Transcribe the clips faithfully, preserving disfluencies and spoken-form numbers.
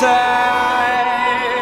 side.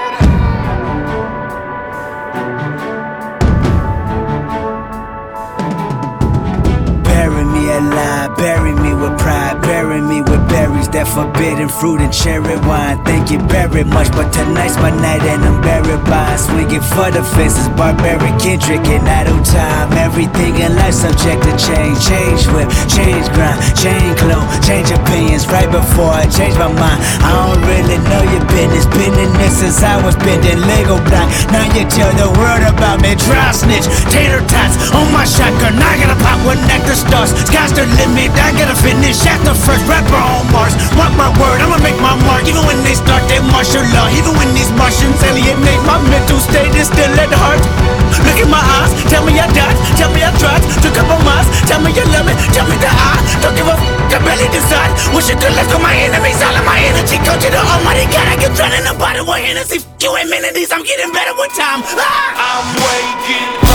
Bury me alive, bury me with pride, bury me with berries, that forbidden fruit and cherry wine. Thank you very much, but tonight's my night and I'm buried by swinging for the fences, barbaric Kendrick and idle time. Everything in life subject to change, change whip, change grind, change clothes, change opinions right before I change my mind. I don't really know your business, been in this since I was bending Lego block. Now you tell the world about me, dry snitch, tater tots on my shotgun. I gotta pop one nectar stars, sky's the limit. I gotta finish at the first rapper on Mars. Mark my word, I'ma make my mark. Even when they start their martial law, even when these Martians alienate my mental state, is still at the heart. Look in my eyes, tell me I died, tell me I tried, took up on miles, tell me you love me, tell me that I don't give a f, I barely decide. Wish you could let go my enemies, all of my energy go to the almighty God. I get drowned in the bottom with Hennessy, f you amenities, I'm getting better with time. Ah! I'm waking